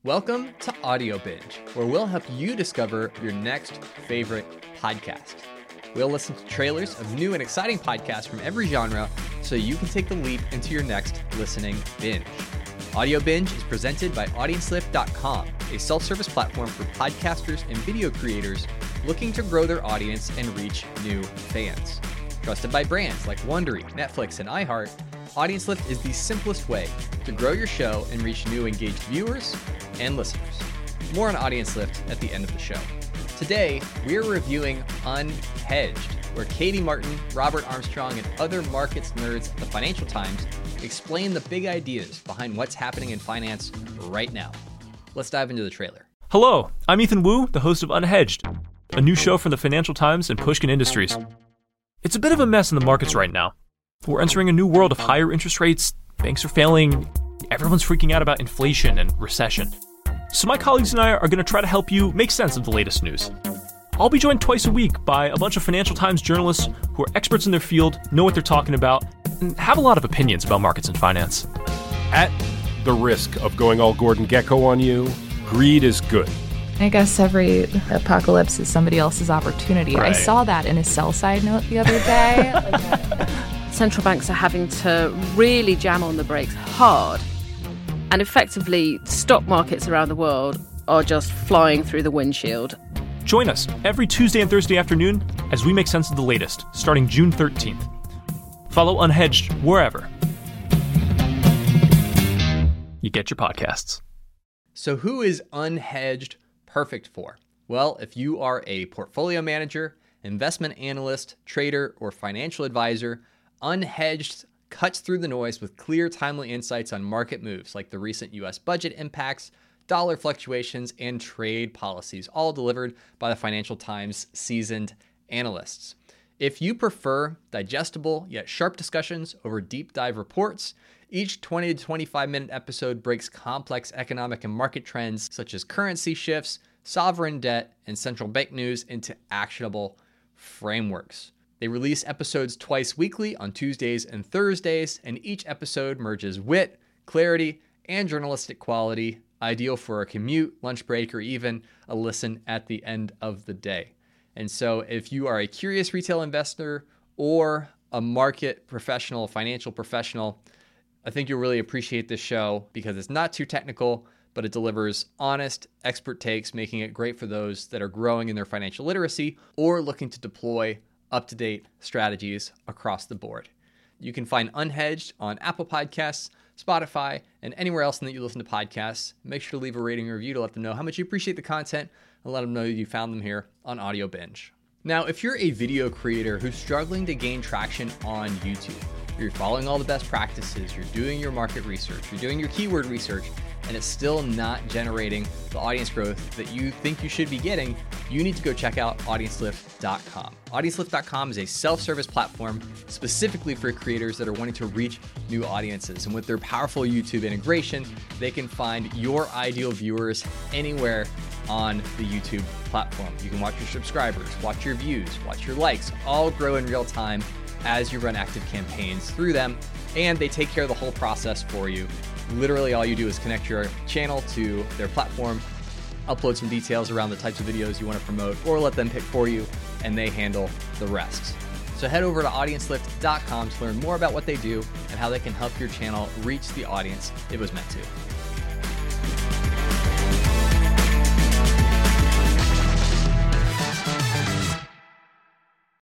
Welcome to Audio Binge, where we'll help you discover your next favorite podcast. We'll listen to trailers of new and exciting podcasts from every genre so you can take the leap into your next listening binge. Audio Binge is presented by AudienceLift.com, a self-service platform for podcasters and video creators looking to grow their audience and reach new fans. Trusted by brands like Wondery, Netflix, and iHeart, Audience Lift is the simplest way to grow your show and reach new engaged viewers and listeners. More on Audience Lift at the end of the show. Today, we're reviewing Unhedged, where Katie Martin, Robert Armstrong, and other markets nerds at the Financial Times explain the big ideas behind what's happening in finance right now. Let's dive into the trailer. Hello, I'm Ethan Wu, the host of Unhedged, a new show from the Financial Times and Pushkin Industries. It's a bit of a mess in the markets right now. We're entering a new world of higher interest rates, banks are failing, everyone's freaking out about inflation and recession. So my colleagues and I are going to try to help you make sense of the latest news. I'll be joined twice a week by a bunch of Financial Times journalists who are experts in their field, know what they're talking about, and have a lot of opinions about markets and finance. At the risk of going all Gordon Gekko on you, greed is good. I guess every apocalypse is somebody else's opportunity. Right. I saw that in a sell-side note the other day. Central banks are having to really jam on the brakes hard. And effectively, stock markets around the world are just flying through the windshield. Join us every Tuesday and Thursday afternoon as we make sense of the latest, starting June 13th. Follow Unhedged wherever you get your podcasts. So who is Unhedged perfect for? Well, if you are a portfolio manager, investment analyst, trader, or financial advisor, Unhedged cuts through the noise with clear, timely insights on market moves like the recent U.S. budget impacts, dollar fluctuations, and trade policies, all delivered by the Financial Times' seasoned analysts. If you prefer digestible yet sharp discussions over deep dive reports, each 20 to 25 minute episode breaks complex economic and market trends such as currency shifts, sovereign debt, and central bank news into actionable frameworks. They release episodes twice weekly on Tuesdays and Thursdays, and each episode merges wit, clarity, and journalistic quality, ideal for a commute, lunch break, or even a listen at the end of the day. And so if you are a curious retail investor or a market professional, financial professional, I think you'll really appreciate this show because it's not too technical, but it delivers honest, expert takes, making it great for those that are growing in their financial literacy or looking to deploy up-to-date strategies across the board. You can find Unhedged on Apple Podcasts, Spotify, and anywhere else that you listen to podcasts. Make sure to leave a rating or review to let them know how much you appreciate the content and let them know you found them here on Audio Binge. Now, if you're a video creator who's struggling to gain traction on YouTube, you're following all the best practices, you're doing your market research, you're doing your keyword research, and it's still not generating the audience growth that you think you should be getting, you need to go check out AudienceLift.com. AudienceLift.com is a self-service platform specifically for creators that are wanting to reach new audiences. And with their powerful YouTube integration, they can find your ideal viewers anywhere on the YouTube platform. You can watch your subscribers, watch your views, watch your likes, all grow in real time as you run active campaigns through them, and they take care of the whole process for you. Literally all you do is connect your channel to their platform, upload some details around the types of videos you want to promote, or let them pick for you, and they handle the rest. So head over to AudienceLift.com to learn more about what they do and how they can help your channel reach the audience it was meant to.